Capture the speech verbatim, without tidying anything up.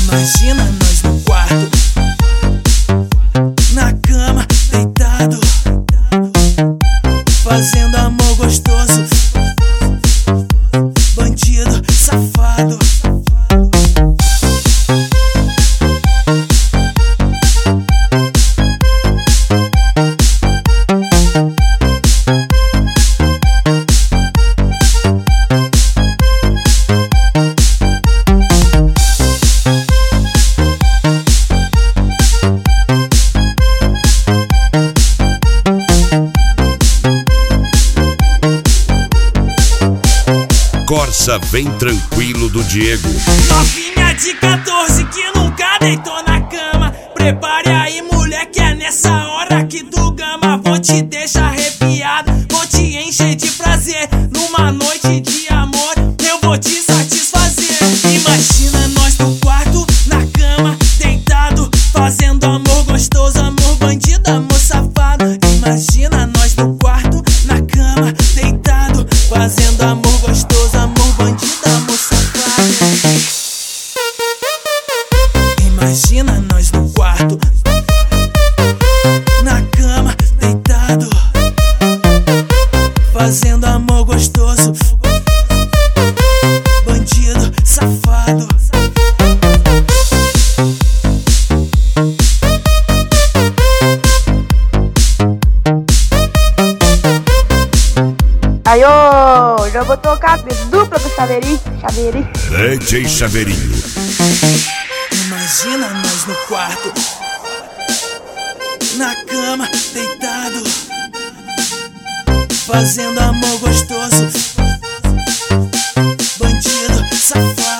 Imagina nós no quarto, na cama, deitado, fazendo amor gostoso, bandido, safado. Corsa Vem Tranquilo do Diego. Novinha de quatorze que nunca deitou na cama, prepare aí, mulher, que é nessa hora que tu gama. Vou te deixar arrepiada, vou te encher de prazer. Numa noite de amor eu vou te satisfazer. Imagina nós no quarto, na cama, deitado, fazendo amor gostoso, amor bandido, amor safado. Imagina nós no quarto, na cama, deitado, fazendo amor gostoso, amor bandido, amor safado. Imagina nós no quarto, na cama, deitado, fazendo amor gostoso, bandido, safado. Aí, ô, já vou tocar de dupla pro Chaveirinho, Chaveirinho. D J Chaveirinho. Imagina nós no quarto, na cama, deitado, fazendo amor gostoso, bandido, safado.